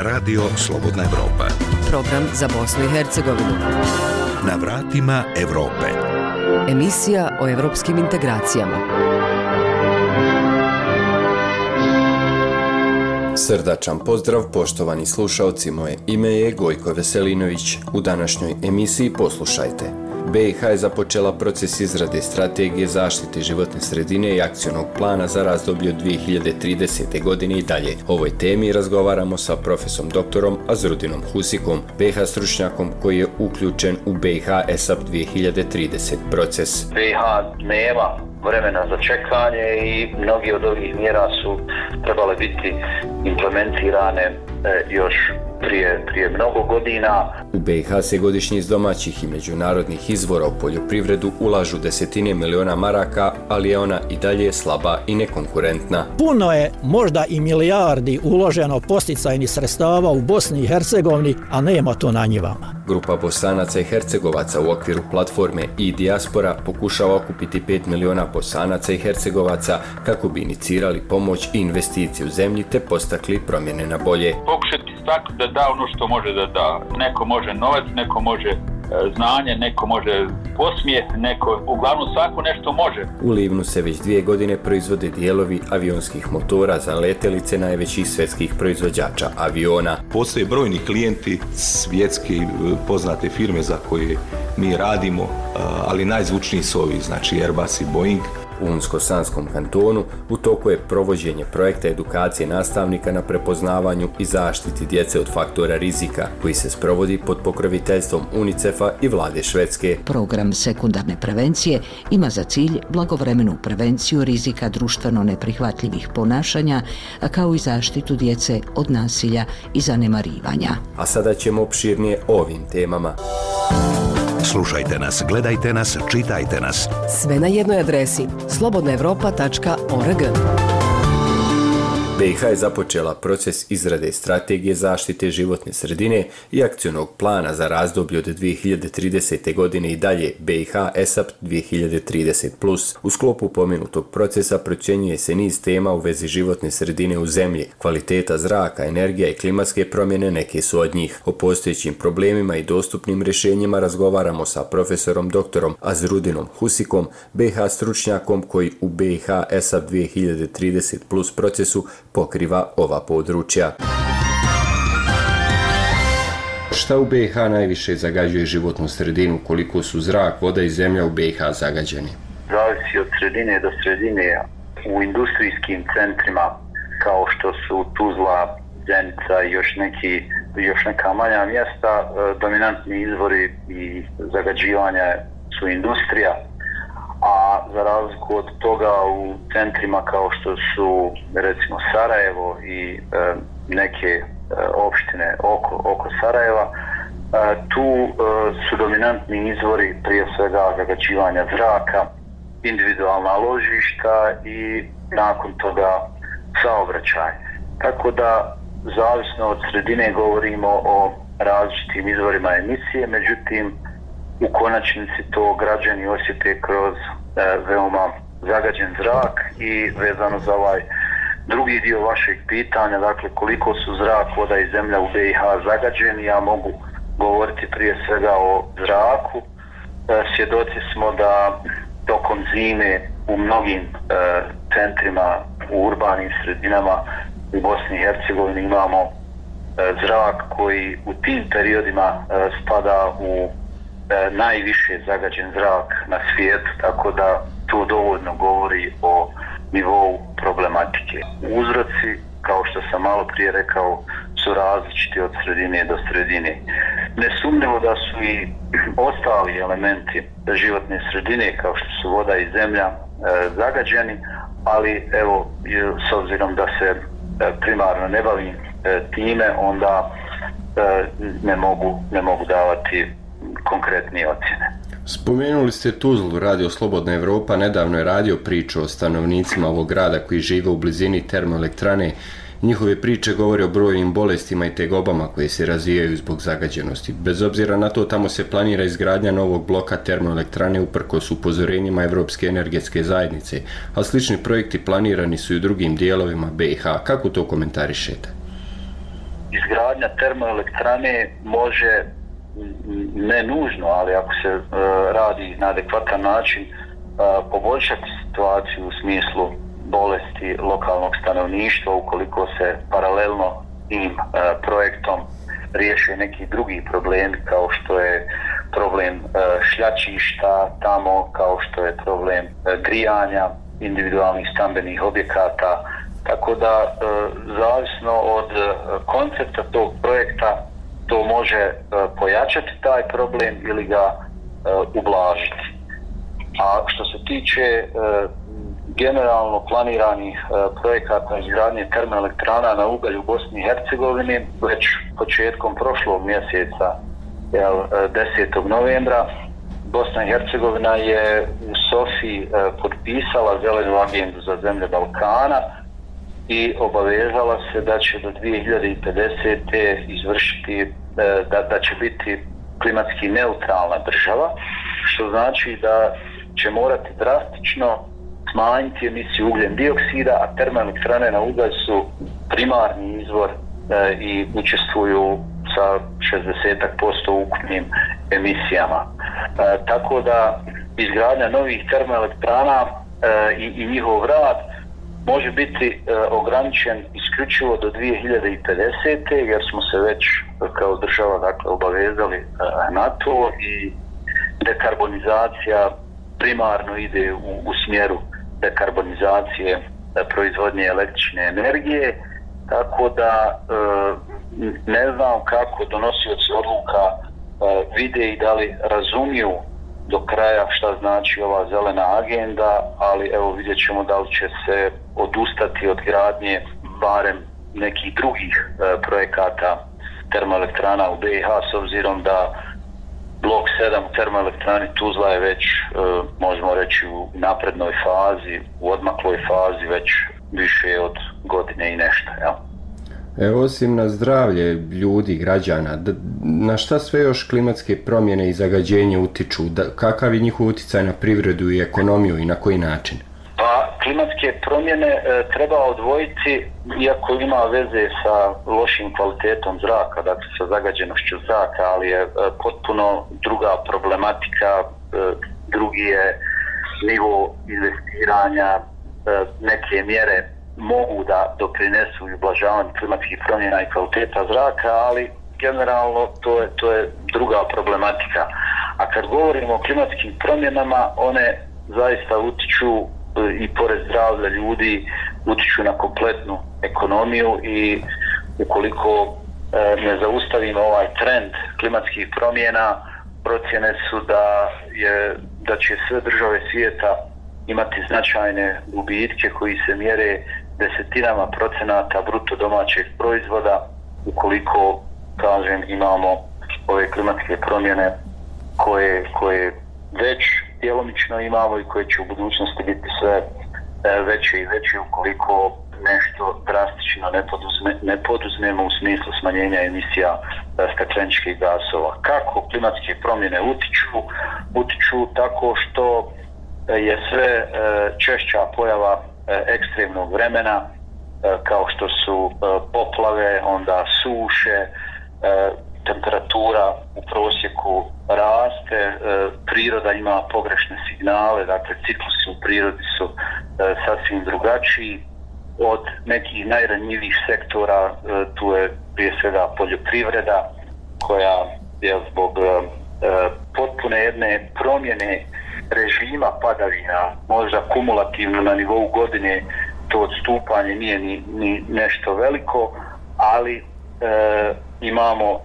Radio Slobodna Evropa. Program za Bosnu i Hercegovinu. Na vratima Evrope. Emisija o evropskim integracijama. Srdačan pozdrav, poštovani slušalci, moje ime je Gojko Veselinović. U današnjoj emisiji poslušajte. BiH je započela proces izrade strategije zaštite životne sredine i akcionog plana za razdoblje od 2030. godine i dalje. O ovoj temi razgovaramo sa profesorom doktorom Azrudinom Husikom, BiH stručnjakom koji je uključen u BiH ESAP 2030 proces. BiH nema vremena za čekanje i mnogi od ovih mjera su trebale biti implementirane još prije mnogo godina. U BiH se godišnje iz domaćih i međunarodnih izvora u poljoprivredu ulažu desetine miliona maraka, ali je ona i dalje slaba i nekonkurentna. Puno je, možda i milijardi uloženo posticajnih sredstava u Bosni i Hercegovini, a nema to na njivama. Grupa Bosanaca i Hercegovaca u okviru platforme i-dijaspora pokušava okupiti 5 miliona Bosanaca i Hercegovaca kako bi inicirali pomoć i investicije u zemlji te postakli promjene na bolje. Pokušati tako da da ono što može da da. Neko može novac, neko može znanje, neko može posmijeh, neko, uglavnom svako nešto može. U Livnu se već 2 godine proizvode dijelovi avionskih motora za letelice najvećih svjetskih proizvođača aviona. Postoje brojni klijenti, svjetske poznate firme za koje mi radimo, ali najzvučniji su ovi, znači Airbus i Boeing. U Unsko-Sanskom kantonu u toku je provođenje projekta edukacije nastavnika na prepoznavanju i zaštiti djece od faktora rizika, koji se sprovodi pod pokroviteljstvom UNICEF-a i vlade Švedske. Program sekundarne prevencije ima za cilj blagovremenu prevenciju rizika društveno neprihvatljivih ponašanja, kao i zaštitu djece od nasilja i zanemarivanja. A sada ćemo opširnije o ovim temama. Slušajte nas, gledajte nas, čitajte nas. Sve na jednoj adresi slobodnaevropa.org. BiH je započela proces izrade strategije zaštite životne sredine i akcionog plana za razdoblje od 2030. godine i dalje BiH ESAP 2030+. U sklopu pomenutog procesa procjenjuje se niz tema u vezi životne sredine u zemlji, kvaliteta zraka, energija i klimatske promjene neke su od njih. O postojećim problemima i dostupnim rješenjima razgovaramo sa profesorom doktorom Azrudinom Husikom, BiH stručnjakom koji u BiH ESAP 2030+ procesu pokriva ova područja. Šta u BiH najviše zagađuje životnu sredinu? Koliko su zrak, voda i zemlja u BiH zagađeni? Zavisi od sredine do sredine. U industrijskim centrima kao što su Tuzla, Zenica i još neka manja mjesta, dominantni izvori i zagađivanja su industrija. A za razliku od toga u centrima kao što su recimo Sarajevo i neke opštine oko Sarajeva, tu su dominantni izvori prije svega zagađivanja zraka, individualna ložišta i nakon toga saobraćaj. Tako da zavisno od sredine govorimo o različitim izvorima emisije, međutim u konačnici to građani osjete kroz veoma zagađen zrak. I vezano za ovaj drugi dio vašeg pitanja, dakle koliko su zrak, voda i zemlja u BiH zagađeni, ja mogu govoriti prije svega o zraku. Svjedoci smo da tokom zime u mnogim centrima, u urbanim sredinama u Bosni i Hercegovini imamo zrak koji u tim periodima spada u najviše zagađen zrak na svijetu, tako da to dovoljno govori o nivou problematike. Uzroci, kao što sam malo prije rekao, su različiti od sredine do sredine. Nesumnjivo da su i ostali elementi životne sredine, kao što su voda i zemlja, zagađeni, ali evo, s obzirom da se primarno ne bavim time, onda ne mogu davati konkretnije ocjene. Spomenuli ste Tuzlu, Radio Slobodna Evropa nedavno je radio priču o stanovnicima ovog grada koji žive u blizini termoelektrane. Njihove priče govore o brojnim bolestima i tegobama koje se razvijaju zbog zagađenosti. Bez obzira na to, tamo se planira izgradnja novog bloka termoelektrane uprkos upozorenjima Evropske energetske zajednice, a slični projekti planirani su i u drugim dijelovima BiH. Kako to komentarišete? izgradnja termoelektrane može, ne nužno, ali ako se radi na adekvatan način, poboljšati situaciju u smislu bolesti lokalnog stanovništva ukoliko se paralelno tim projektom riješe neki drugi problemi kao što je problem šljačišta tamo, kao što je problem grijanja individualnih stambenih objekata, tako da zavisno od koncepta tog projekta to može pojačati taj problem ili ga ublažiti. A što se tiče generalno planiranih projekata izgradnje termoelektrana na ugalj u Bosni i Hercegovini, već početkom prošlog mjeseca, 10. novembra, Bosna i Hercegovina je u Sofiji potpisala zelenu agendu za zemlje Balkana i obavezala se da će do 2050. izvršiti, da će biti klimatski neutralna država, što znači da će morati drastično smanjiti emisiju ugljen dioksida, a termoelektrane na ugalj su primarni izvor i učestvuju sa 60% ukupnim emisijama. Tako da izgradnja novih termoelektrana i njihov rad može biti ograničen isključivo do 2050. jer smo se već kao država obavezali na to i dekarbonizacija primarno ide u smjeru dekarbonizacije proizvodnje električne energije, tako da ne znam kako donosioci odluka vide i da li razumiju do kraja šta znači ova zelena agenda, ali evo vidjet ćemo da li će se odustati od gradnje barem nekih drugih projekata termoelektrana u BiH, s obzirom da blok 7 termoelektrani Tuzla je već, možemo reći, u naprednoj fazi, u odmakloj fazi već više od godine i nešto. Ja? Evo, osim na zdravlje ljudi, građana, na šta sve još klimatske promjene i zagađenje utiču? Kakav je njihov utjecaj na privredu i ekonomiju i na koji način? Pa, klimatske promjene treba odvojiti, iako ima veze sa lošim kvalitetom zraka, dakle sa zagađenošću zraka, ali je potpuno druga problematika, drugi je nivo investiranja, neke mjere mogu da doprinesu i ublažavanju klimatskih promjena i kvaliteta zraka, ali generalno to je druga problematika. A kad govorimo o klimatskim promjenama, one zaista utiču i pored zdravlja ljudi, utiču na kompletnu ekonomiju i ukoliko ne zaustavimo ovaj trend klimatskih promjena, procjene su da će sve države svijeta imati značajne gubitke koji se mjere desetinama procenata bruto domaćeg proizvoda ukoliko, kažem, imamo ove klimatske promjene koje već djelomično imamo i koje će u budućnosti biti sve veće i veće ukoliko nešto drastično ne poduzmemo u smislu smanjenja emisija stakleničkih gasova. Kako klimatske promjene utiču tako što je sve češća pojava ekstremnog vremena, kao što su poplave, onda suše, temperatura u prosjeku raste, priroda ima pogrešne signale, dakle ciklusi u prirodi su sasvim drugačiji. Od nekih najranjivijih sektora tu je prije svega poljoprivreda koja je zbog potpune jedne promjene režima padavina, možda kumulativno na nivou godine, to odstupanje nije ni nešto veliko, ali imamo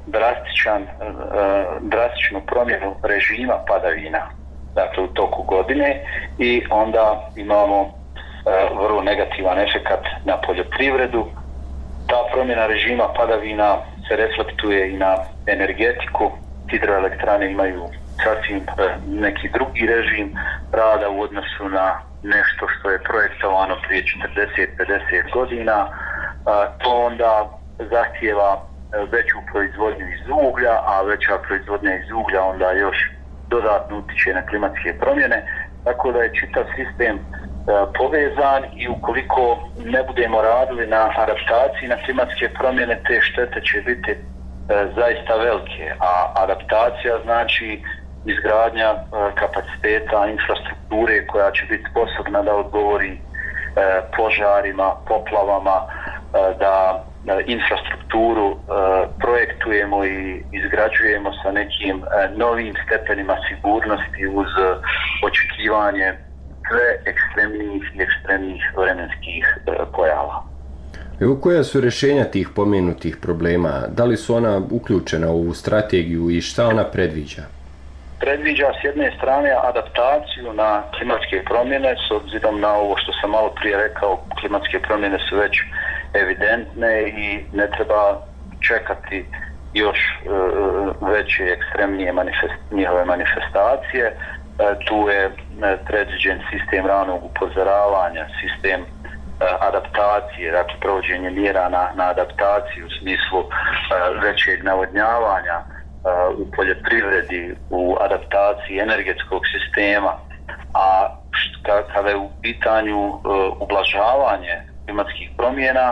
drastičnu promjenu režima padavina, dakle u toku godine, i onda imamo vrlo negativan efekat na poljoprivredu. Ta promjena režima padavina se reflektuje i na energetiku. Hidroelektrane imaju sasvim neki drugi režim rada u odnosu na nešto što je projektovano prije 40-50 godina. To onda zahtijeva veću proizvodnju iz uglja, a veća proizvodnja iz uglja onda još dodatno utiče na klimatske promjene, tako da je čitav sistem povezan i ukoliko ne budemo radili na adaptaciji na klimatske promjene, te štete će biti zaista velike, a adaptacija znači izgradnja kapaciteta infrastrukture koja će biti sposobna da odgovori požarima, poplavama, da infrastrukturu projektujemo i izgrađujemo sa nekim novim stepenima sigurnosti uz očekivanje sve ekstremnijih vremenskih pojava. Evo, koja su rješenja tih pomenutih problema? Da li su ona uključena u strategiju i šta ona predviđa? Predviđa s jedne strane adaptaciju na klimatske promjene, s obzirom na ovo što sam malo prije rekao, klimatske promjene su već evidentne i ne treba čekati još veće ekstremnije njihove manifestacije. Tu je predviđen sistem ranog upozoravanja, sistem adaptacije, dakle provođenje mjera na adaptaciju u smislu većeg navodnjavanja u poljoprivredi, u adaptaciji energetskog sistema, a kada je u pitanju ublažavanje klimatskih promjena,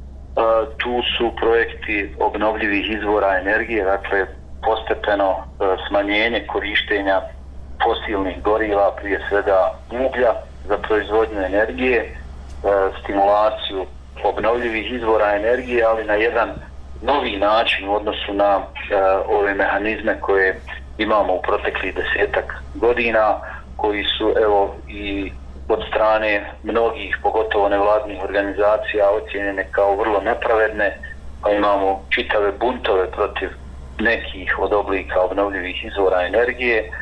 tu su projekti obnovljivih izvora energije, dakle postepeno smanjenje korištenja fosilnih goriva, prije svega uglja za proizvodnju energije, stimulaciju obnovljivih izvora energije, ali na jedan novi način u odnosu na ove mehanizme koje imamo u proteklih 10-ak godina, koji su evo i od strane mnogih, pogotovo nevladnih organizacija, ocijenjene kao vrlo nepravedne, pa imamo čitave buntove protiv nekih od oblika obnovljivih izvora energije.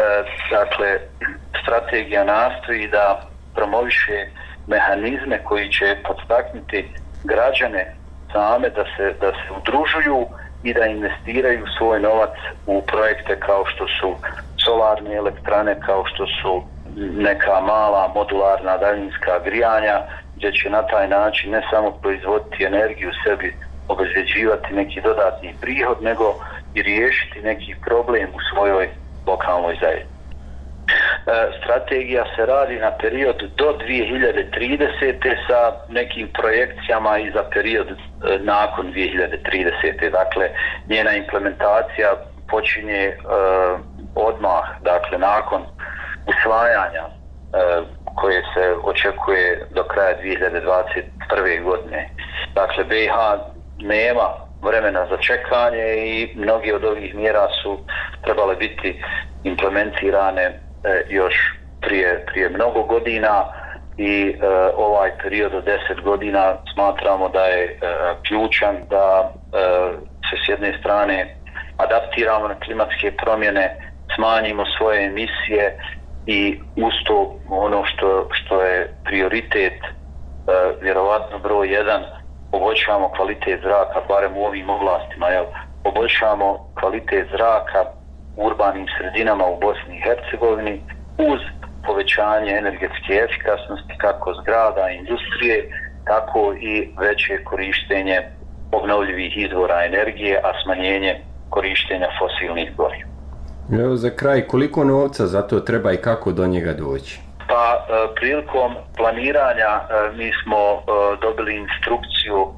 Dakle, strategija nastoji da promoviše mehanizme koji će podstaknuti građane same da se udružuju i da investiraju svoj novac u projekte kao što su solarne elektrane, kao što su neka mala modularna daljinska grijanja, gdje će na taj način ne samo proizvoditi energiju, sebi obezbeđivati neki dodatni prihod, nego i riješiti neki problem u svojoj lokalnoj zajednici. Strategija se radi na period do 2030. sa nekim projekcijama i za period nakon 2030. Dakle, njena implementacija počinje odmah, dakle nakon usvajanja koje se očekuje do kraja 2021. godine. Dakle, BiH nema vremena za čekanje i mnogi od ovih mjera su trebale biti implementirane još prije mnogo godina i ovaj period od 10 godina smatramo da je ključan da se s jedne strane adaptiramo na klimatske promjene, smanjimo svoje emisije i uz to ono što je prioritet, vjerovatno broj 1, poboljšamo kvalitet zraka, barem u ovim oblastima, poboljšamo kvalitet zraka u urbanim sredinama u Bosni i Hercegovini uz povećanje energetske efikasnosti kako zgrada i industrije, tako i veće korištenje obnovljivih izvora energije, a smanjenje korištenja fosilnih goriva. Evo za kraj, koliko novca za to treba i kako do njega doći? Pa prilikom planiranja mi smo dobili instrukciju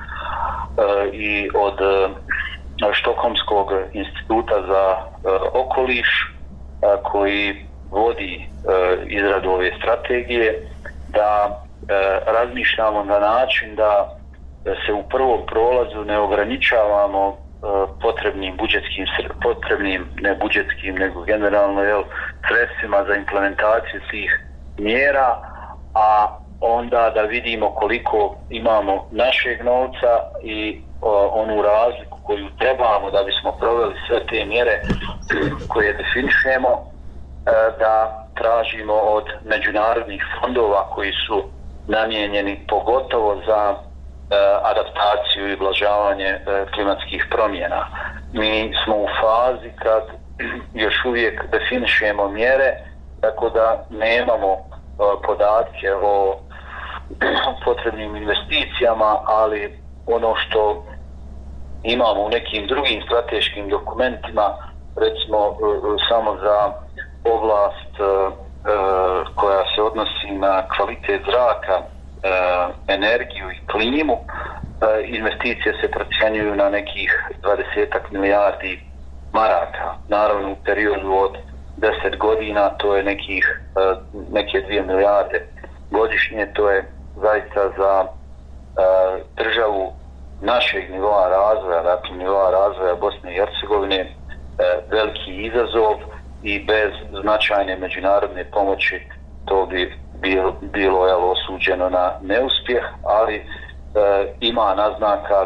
i od Štokholmskog instituta za okoliš koji vodi izradu ove strategije, da razmišljamo na način da se u prvom prolazu ne ograničavamo potrebnim ne budžetskim nego generalno sredstvima za implementaciju tih mjera, a onda da vidimo koliko imamo našeg novca i onu razliku koju trebamo da bismo proveli sve te mjere koje definišemo, da tražimo od međunarodnih fondova koji su namijenjeni pogotovo za adaptaciju i ublažavanje klimatskih promjena. Mi smo u fazi kad još uvijek definišemo mjere, tako da nemamo podatke o potrebnim investicijama, ali ono što imamo u nekim drugim strateškim dokumentima, recimo samo za oblast koja se odnosi na kvalitet zraka, energiju i klimu, investicije se procjenjuju na nekih 20 milijardi maraka. Naravno u periodu od 10 godina to je neke 2 milijarde godišnje. To je zaista za državu našeg nivoa razvoja, dakle nivoa razvoja Bosne i Hercegovine, veliki izazov i bez značajne međunarodne pomoći to bi bilo osuđeno na neuspjeh, ali ima naznaka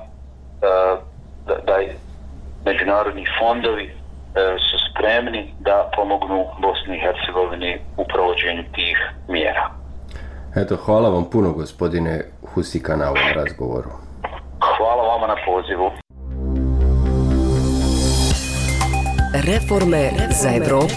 da međunarodni fondovi su spremni da pomognu Bosni i Hercegovini u provođenju tih mjera. Eto, hvala vam puno, gospodine Husika, na ovom razgovoru. Hvala vama na pozivu. Reforme za Evropu.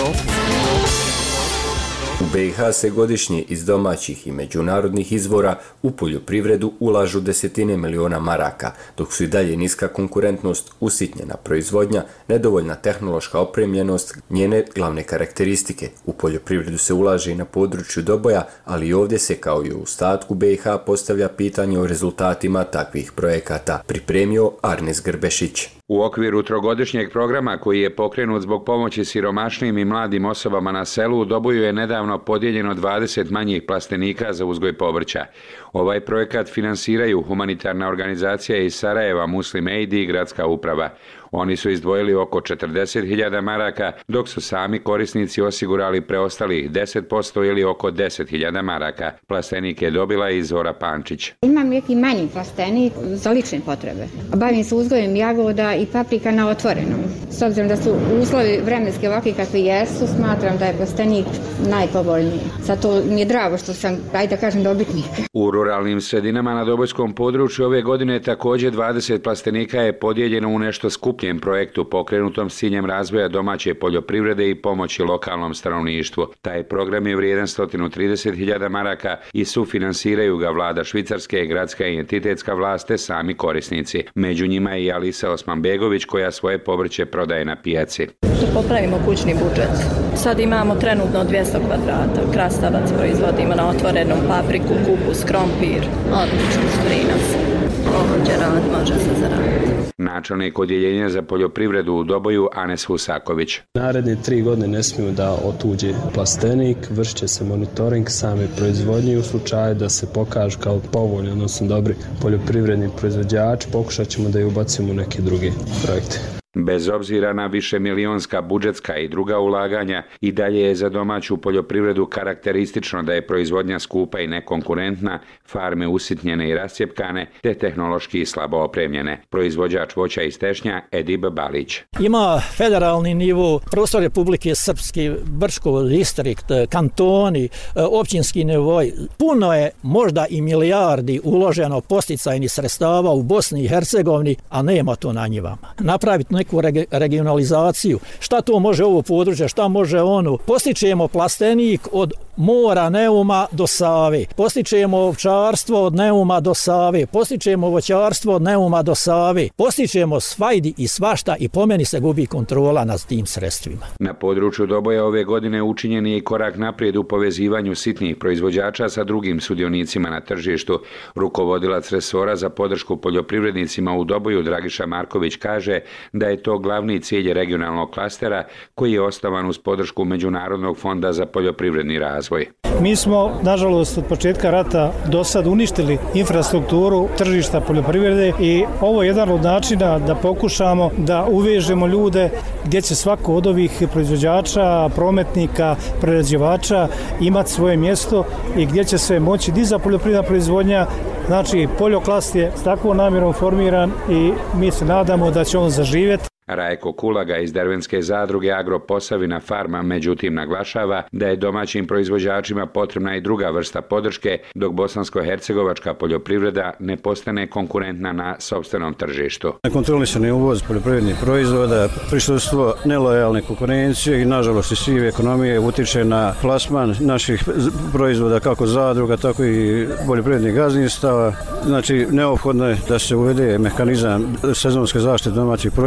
U BiH se godišnje iz domaćih i međunarodnih izvora u poljoprivredu ulažu desetine miliona maraka, dok su i dalje niska konkurentnost, usitnjena proizvodnja, nedovoljna tehnološka opremljenost, njene glavne karakteristike. U poljoprivredu se ulaže i na području Doboja, ali i ovdje se, kao i u ostatku BiH, postavlja pitanje o rezultatima takvih projekata. Pripremio Arnes Grbešić. U okviru trogodišnjeg programa koji je pokrenut zbog pomoći siromašnim i mladim osobama na selu, u Doboju je nedavno podijeljeno 20 manjih plastenika za uzgoj povrća. Ovaj projekat finansiraju humanitarna organizacija iz Sarajeva, Muslim Aid i gradska uprava. Oni su izdvojili oko 40.000 maraka, dok su sami korisnici osigurali preostalih 10% ili oko 10.000 maraka. Plastenik je dobila i Zora Pančić. Imam neki manji plastenik za lične potrebe. Bavim se uzgojem jagoda i paprika na otvorenom. S obzirom da su uslovi vremenski ovakvi kakvi jesu, smatram da je plastenik najpovoljniji. Zato mi je drago što sam, ajde da kažem, dobitnik. U ruralnim sredinama na Dobojskom području ove godine također 20 plastenika je podijeljeno u nešto skupljem projektu pokrenutom s ciljem razvoja domaće poljoprivrede i pomoći lokalnom stanovništvu. Taj program je vrijedan 130.000 maraka i sufinansiraju ga vlada Švicarske, gradska i entitetska vlast te sami korisnici. Među njima je i Alisa Osmanbegović koja svoje povrće prodaje na pijaci. Popravimo kućni budžet. Sad imamo trenutno 200 kvadrata. Krastavac proizvodimo na otvorenom, papriku, kupus, krompir. Odlično, strina se. Ohođe rad, može se zaraditi. Načelnik odjeljenja za poljoprivredu u Doboju Anes Husaković. Naredne 3 godine ne smiju da otuđe plastenik, vršit će se monitoring same proizvodnje u slučaju da se pokaže kao povoljni, odnosno dobri poljoprivredni proizvođači, pokušat ćemo da je ubacimo u neke druge projekte. Bez obzira na višemilijonska budžetska i druga ulaganja, i dalje je za domaću poljoprivredu karakteristično da je proizvodnja skupa i nekonkurentna, farme usitnjene i rascjepkane, te tehnološki slabo opremljene. Proizvođač voća iz Tešnja Edib Balić. Ima federalni nivo, prostor Republike Srpske, Brčko distrikt, kantoni, općinski nivoj. Puno je možda i milijardi uloženo posticajnih sredstava u Bosni i Hercegovini, a nema to na njivama. Napraviti neku regionalizaciju. Šta to može ovo područje, šta može ono? Postičemo plastenik od mora Neuma do Save. Postičemo ovčarstvo od Neuma do Save. Postičemo voćarstvo od Neuma do Save. Postičemo svajdi i svašta i po meni se gubi kontrola nad tim sredstvima. Na području Doboja ove godine učinjen je i korak naprijed u povezivanju sitnih proizvođača sa drugim sudionicima na tržištu. Rukovodilac resora za podršku poljoprivrednicima u Doboju Dragiša Marković kaže da je to glavni cilj regionalnog klastera koji je osnovan uz podršku Međunarodnog fonda za poljoprivredni razvoj. Mi smo, nažalost, od početka rata do sad uništili infrastrukturu tržišta poljoprivrede i ovo je jedan od načina da pokušamo da uvežemo ljude gdje će svako od ovih proizvođača, prometnika, prerađivača imati svoje mjesto i gdje će se moći diza poljoprivredna proizvodnja. Znači, poljoklast je s takvom namjerom formiran i mi se nadamo da će on zaživjeti. Rajko Kulaga iz Dervenske zadruge Agro Posavina Farma međutim naglašava da je domaćim proizvođačima potrebna i druga vrsta podrške, dok bosansko-hercegovačka poljoprivreda ne postane konkurentna na sopstvenom tržištu. Nekontrolisani uvoz poljoprivrednih proizvoda, prisustvo nelojalne konkurencije i nažalost i sive ekonomije utiče na plasman naših proizvoda kako zadruga, tako i poljoprivrednih gazdinstava. Znači, neophodno je da se uvede mehanizam sezonske zaštite domaćih proizvoda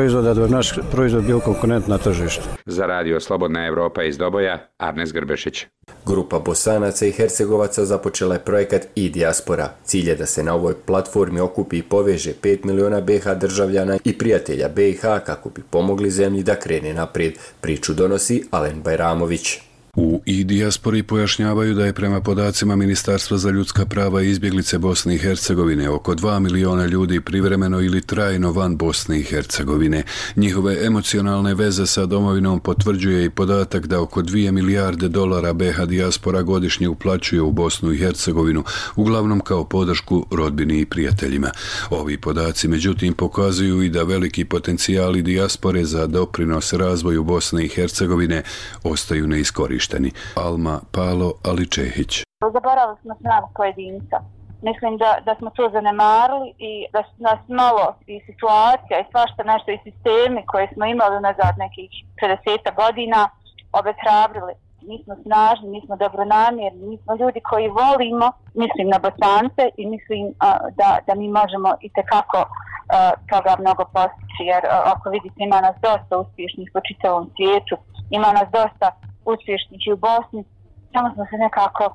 naš proizvod bio konkurent na tržištu. Za radio Slobodna Evropa iz Doboja, Arnes Grbešić. Grupa Bosanaca i Hercegovaca započela je projekat i-dijaspora. Cilj je da se na ovoj platformi okupi i poveže 5 miliona BiH državljana i prijatelja BiH kako bi pomogli zemlji da krene naprijed. Priču donosi Alen Bajramović. U i-dijaspori pojašnjavaju da je prema podacima Ministarstva za ljudska prava i izbjeglice Bosne i Hercegovine oko 2 miliona ljudi privremeno ili trajno van Bosne i Hercegovine. Njihove emocionalne veze sa domovinom potvrđuje i podatak da oko 2 milijarde dolara BiH dijaspora godišnje uplaćuje u Bosnu i Hercegovinu, uglavnom kao podršku rodbini i prijateljima. Ovi podaci međutim pokazuju i da veliki potencijali dijaspore za doprinos razvoju Bosne i Hercegovine ostaju neiskorišteni. Alma Palo Aličehić. Zaboravili smo snagu pojedinca. Mislim da smo to zanemarili i da su nas malo i situacija i svašta nešto i sistemi koje smo imali nazad nekih 50 godina obeshrabrili. Mi smo snažni, mi smo dobronamjerni, mi smo ljudi koji volimo, mislim na Bosance i mislim da mi možemo itekako toga mnogo postići, jer ako vidite ima nas dosta uspješnih po čitavom svijetu, ima nas dosta uspješnih i u Bosni, samo smo se nekako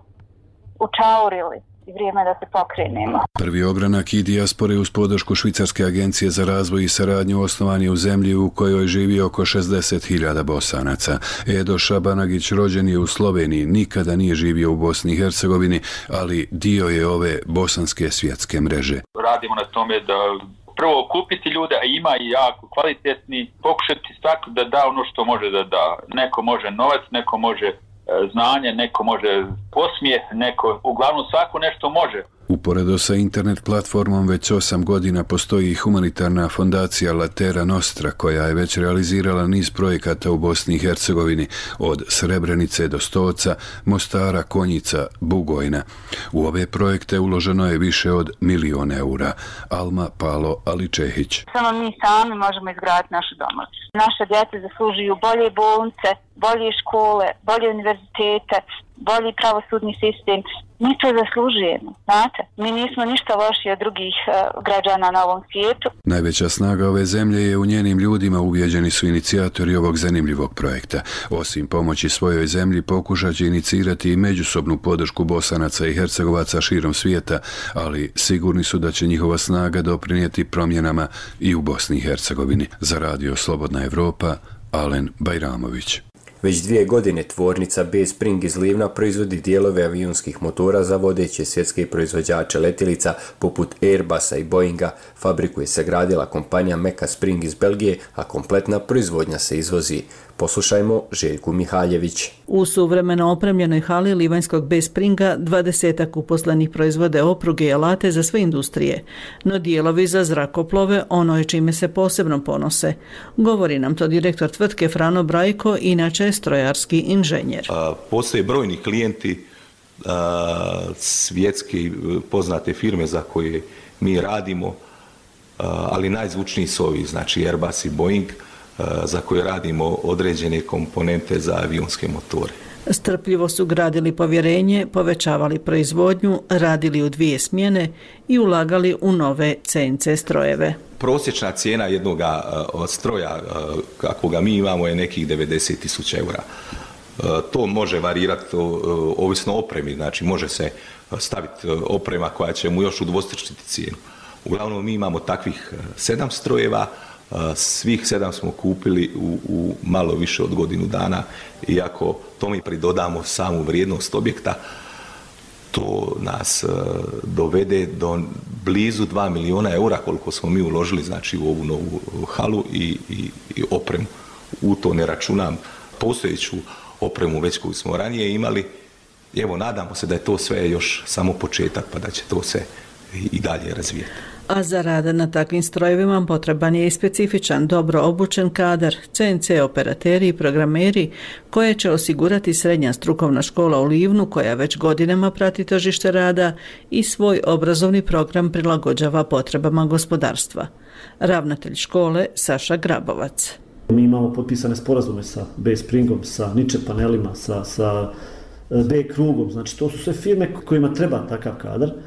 učaurili i vrijeme da se pokrenemo. Prvi ogranak i-dijaspore uz podršku Švicarske agencije za razvoj i saradnju osnovan je u zemlji u kojoj živi oko 60.000 Bosanaca. Edo Šabanagić rođen je u Sloveniji, nikada nije živio u Bosni i Hercegovini, ali dio je ove bosanske svjetske mreže. Radimo na tome da prvo kupiti ljude, a ima i jako kvalitetni, pokušati svako da da ono što može da da. Neko može novac, neko može znanje, neko može posmijeh, neko, uglavnom svako nešto može. Uporedo sa internet platformom već 8 godina postoji humanitarna fondacija Latera Nostra koja je već realizirala niz projekata u Bosni i Hercegovini od Srebrenice do Stoca, Mostara, Konjica, Bugojna. U ove projekte uloženo je više od 1 milion eura. Alma Palo Aličehić. Samo mi sami možemo izgraditi našu domac. Naša djeca zaslužuju bolje bolnice, bolje škole, bolje univerzitete, bolji pravosudni sistem. Mi to zaslužujemo, znate. Mi nismo ništa lošiji od drugih građana na ovom svijetu. Najveća snaga ove zemlje je u njenim ljudima, uvjeđeni su inicijatori ovog zanimljivog projekta. Osim pomoći svojoj zemlji, pokušat će inicirati i međusobnu podršku Bosanaca i Hercegovaca širom svijeta, ali sigurni su da će njihova snaga doprinijeti promjenama i u Bosni i Hercegovini. Za radio Slobodna Evropa, Alen Bajramović. Već 2 godine tvornica B-Spring iz Livna proizvodi dijelove avionskih motora za vodeće svjetske proizvođače letjelica poput Airbusa i Boeinga. Fabriku je sagradila kompanija Meka Spring iz Belgije, a kompletna proizvodnja se izvozi. Poslušajmo Željku Mihaljević. U suvremeno opremljenoj hali livanjskog B-Springa 20 uposlenih proizvode opruge i alate za sve industrije, no dijelovi za zrakoplove ono je čime se posebno ponose. Govori nam to direktor tvrtke Frano Brajko, inače strojarski inženjer. Postoje brojni klijenti, svjetski poznate firme za koje mi radimo, ali najzvučniji su ovi, znači Airbus i Boeing, za koje radimo određene komponente za avionske motore. Strpljivo su gradili povjerenje, povećavali proizvodnju, radili u 2 smjene i ulagali u nove CNC strojeve. Prosječna cijena jednog stroja kakvoga mi imamo je nekih 90.000 eura. To može varirati ovisno o opremi, znači može se staviti oprema koja će mu još udvostručiti cijenu. Uglavnom mi imamo takvih 7 strojeva, svih 7 smo kupili u malo više od godinu dana, iako tome pridodamo samu vrijednost objekta, to nas dovede do blizu 2 miliona eura koliko smo mi uložili, znači u ovu novu halu i opremu. U to ne računam postojeću opremu već koju smo ranije imali. Evo, nadamo se da je to sve još samo početak, pa da će to se i dalje razvijeti. A za rad na takvim strojevima potreban je i specifičan, dobro obučen kadar, CNC operateri i programeri koje će osigurati srednja strukovna škola u Livnu koja već godinama prati tržište rada i svoj obrazovni program prilagođava potrebama gospodarstva. Ravnatelj škole Saša Grabovac. Mi imamo potpisane sporazume sa B-Springom, sa Niče panelima, sa B-Krugom, znači to su sve firme kojima treba takav kadar.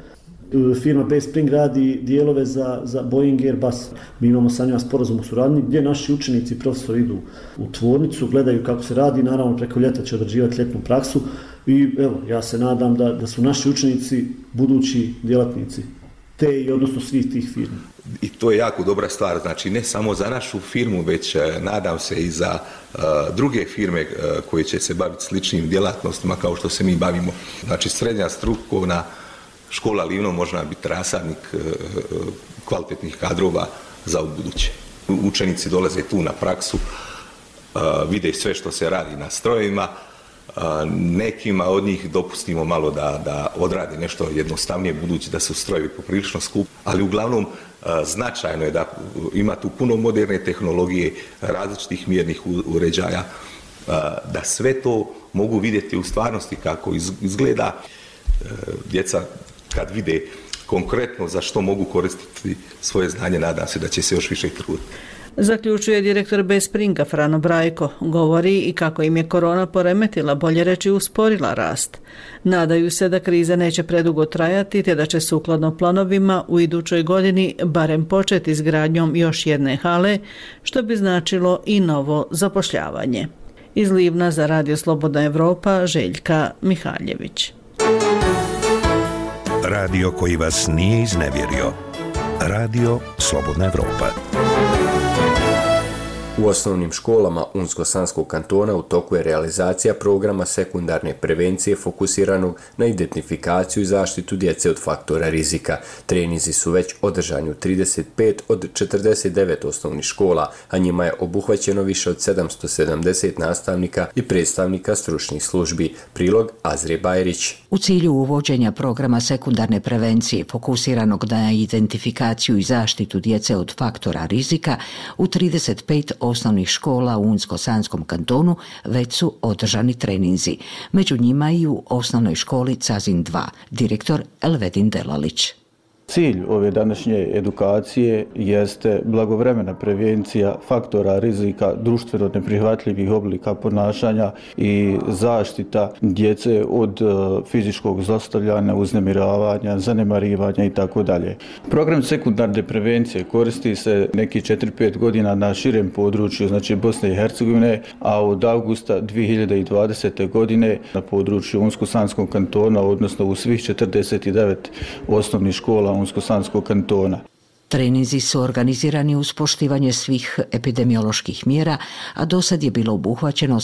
Firma Bay Spring radi dijelove za Boeing i Airbus. Mi imamo sa njima sporazum u suradnji gdje naši učenici i profesori idu u tvornicu, gledaju kako se radi, naravno preko ljeta će odrađivati ljetnu praksu i evo, ja se nadam da su naši učenici budući djelatnici te i odnosno svih tih firmi. I to je jako dobra stvar, znači ne samo za našu firmu, već nadam se i za druge firme koje će se baviti sličnim djelatnostima kao što se mi bavimo. Znači srednja strukovna škola Livno može biti rasadnik kvalitetnih kadrova za ubuduće. Učenici dolaze tu na praksu, vide sve što se radi na strojevima, nekima od njih dopustimo malo da odrade nešto jednostavnije, budući da su strojevi poprilično skupi, ali uglavnom značajno je da ima tu puno moderne tehnologije, različitih mjernih uređaja, da sve to mogu vidjeti u stvarnosti kako izgleda. Djeca kad vide konkretno za što mogu koristiti svoje znanje, nadam se da će se još više truditi. Zaključuje direktor Bay Springa Frano Brajko. Govori i kako im je korona poremetila, bolje reći usporila rast. Nadaju se da kriza neće predugo trajati te da će sukladno planovima u idućoj godini barem početi izgradnjom još jedne hale, što bi značilo i novo zapošljavanje. Iz Livna za Radio Slobodna Evropa, Željka Mihaljević. Radio koji vas nije iznevjerio. Radio Slobodna Evropa. U osnovnim školama Unsko-Sanskog kantona u toku je realizacija programa sekundarne prevencije fokusiranog na identifikaciju i zaštitu djece od faktora rizika. Treninzi su već održani u 35 od 49 osnovnih škola, a njima je obuhvaćeno više od 770 nastavnika i predstavnika stručnih službi. Prilog Azre Bajrić. U cilju uvođenja programa sekundarne prevencije fokusiranog na identifikaciju i zaštitu djece od faktora rizika u 35 osnovnih škola u Unsko-Sanskom kantonu već su održani treninzi. Među njima i u osnovnoj školi Cazin 2, direktor Elvedin Delalić. Cilj ove današnje edukacije jeste blagovremena prevencija faktora rizika društveno neprihvatljivih oblika ponašanja i zaštita djece od fizičkog zlostavljanja, uznemiravanja, zanemarivanja itd. Program sekundarne prevencije koristi se neki 4-5 godina na širem području, znači Bosne i Hercegovine, a od avgusta 2020. godine na području Unsko-Sanskog kantona, odnosno u svih 49 osnovnih škola Unsko-Sanskog kantona. Treninzi su organizirani uz poštivanje svih epidemioloških mjera, a do sad je bilo obuhvaćeno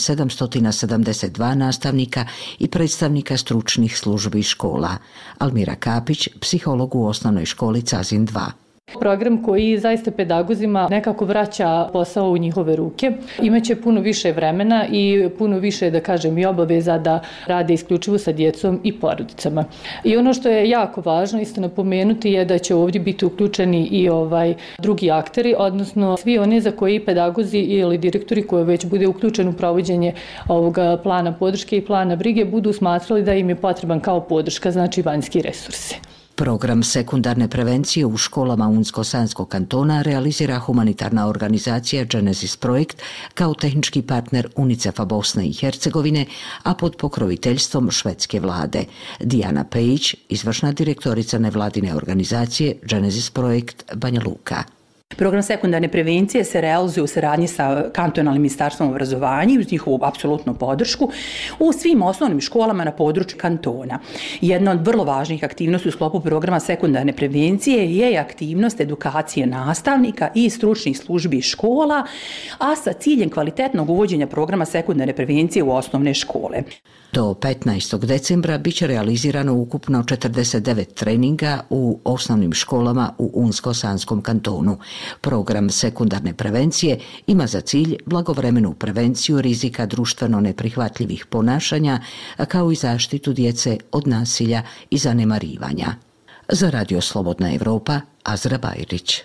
772 nastavnika i predstavnika stručnih službi škola. Almira Kapić, psiholog u osnovnoj školi Cazin 2. Program koji zaista pedagozima nekako vraća posao u njihove ruke. Imaće puno više vremena i puno više, da kažem, i obaveza da rade isključivo sa djecom i porodicama. I ono što je jako važno isto napomenuti je da će ovdje biti uključeni i drugi akteri, odnosno svi oni za koji pedagozi ili direktori koji već bude uključen u provođenje ovog plana podrške i plana brige budu smatrali da im je potreban kao podrška, znači vanjski resursi. Program sekundarne prevencije u školama Unsko-Sanskog kantona realizira humanitarna organizacija Genesis Projekt kao tehnički partner UNICEF-a Bosne i Hercegovine, a pod pokroviteljstvom švedske vlade. Dijana Pejić, izvršna direktorica nevladine organizacije Genesis Projekt Banja Luka. Program sekundarne prevencije se realizuje u saradnji sa kantonalnim ministarstvom obrazovanja i uz njihovu apsolutnu podršku u svim osnovnim školama na području kantona. Jedna od vrlo važnih aktivnosti u sklopu programa sekundarne prevencije je aktivnost edukacije nastavnika i stručnih službi škola, a sa ciljem kvalitetnog uvođenja programa sekundarne prevencije u osnovne škole. Do 15. decembra biće realizirano ukupno 49 treninga u osnovnim školama u Unsko-Sanskom kantonu. Program sekundarne prevencije ima za cilj blagovremenu prevenciju rizika društveno neprihvatljivih ponašanja, kao i zaštitu djece od nasilja i zanemarivanja. Za Radio Slobodna Evropa, Azra Bajrić.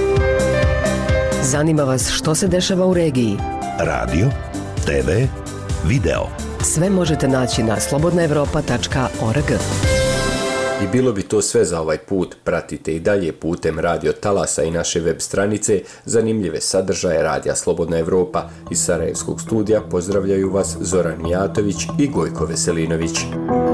Zanima vas što se dešava u regiji? Radio, TV, video. Sve možete naći na slobodnaevropa.org. I bilo bi to sve za ovaj put. Pratite i dalje putem Radio Talasa i naše web stranice zanimljive sadržaje Radija Slobodna Evropa. Iz Sarajevskog studija pozdravljaju vas Zoran Mijatović i Gojko Veselinović.